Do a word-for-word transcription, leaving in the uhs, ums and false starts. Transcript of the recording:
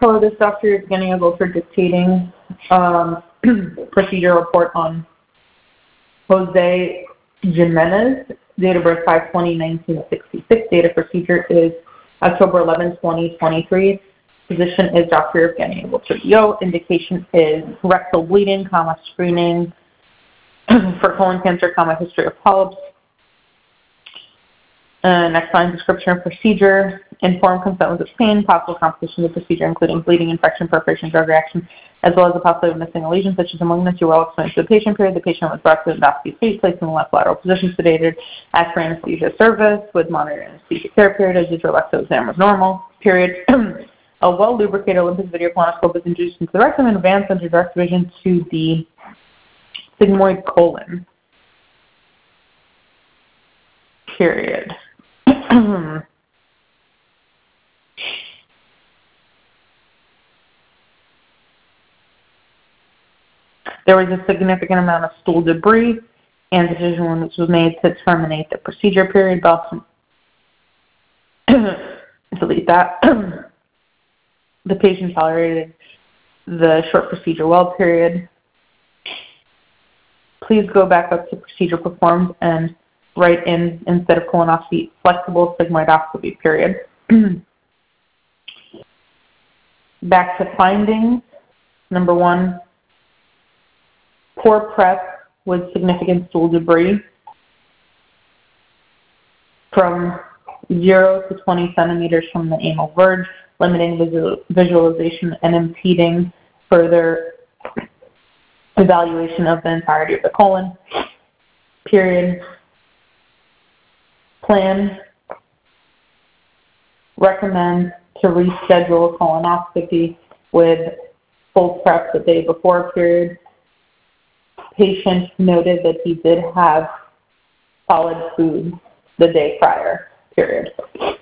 Hello, this is Doctor Evgeny Agolfer dictating um, procedure report on Jose Jimenez, date of birth five twenty nineteen sixty-six. Date of procedure is October eleventh, twenty twenty-three. Physician is Doctor Evgeny Agolfer. Yo, indication is rectal bleeding, comma, screening for colon cancer, comma, history of polyps. Uh, next line, description of procedure, informed consent was obtained, possible complications of the procedure, including bleeding, infection, perforation, drug reaction, as well as the possibility of missing a lesion, such as malignancy, well explained to the patient period. The patient was brought to the endoscopy suite, placed in the left lateral position, sedated, asked for anesthesia service with monitored anesthesia care period, as usual, rectal exam was normal, period. A well-lubricated Olympus video colonoscope is introduced into the rectum and advanced under direct vision to the sigmoid colon, period. There was a significant amount of stool debris, and the decision was made to terminate the procedure period. Boston, delete that. The patient tolerated the short procedure well period. Please go back up to procedure performed and write in, instead of colonoscopy, flexible sigmoidoscopy period. Back to findings. Number one, poor prep with significant stool debris from zero to twenty centimeters from the anal verge, limiting visual, visualization and impeding further evaluation of the entirety of the colon, period. Plan, recommend to reschedule colonoscopy with full prep the day before, period. Patient noted that he did have solid food the day prior, period.